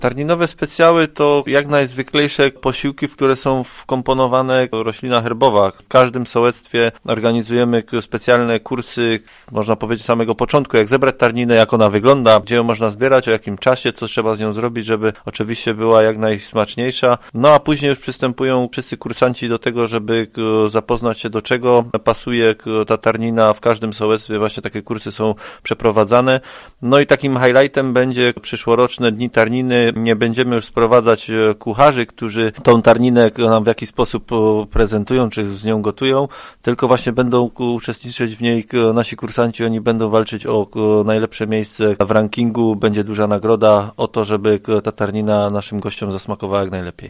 Tarninowe specjały to jak najzwyklejsze posiłki, w które są wkomponowane roślina herbowa. W każdym sołectwie organizujemy specjalne kursy, można powiedzieć samego początku, jak zebrać tarninę, jak ona wygląda, gdzie ją można zbierać, o jakim czasie, co trzeba z nią zrobić, żeby oczywiście była jak najsmaczniejsza. No a później już przystępują wszyscy kursanci do tego, żeby zapoznać się, do czego pasuje ta tarnina. W każdym sołectwie właśnie takie kursy są przeprowadzane. No i takim highlightem będzie przyszłoroczne Dni Tarniny. Nie będziemy już sprowadzać kucharzy, którzy tą tarninę nam w jakiś sposób prezentują, czy z nią gotują, tylko właśnie będą uczestniczyć w niej nasi kursanci. Oni będą walczyć o najlepsze miejsce w rankingu. Będzie duża nagroda o to, żeby ta tarnina naszym gościom zasmakowała jak najlepiej.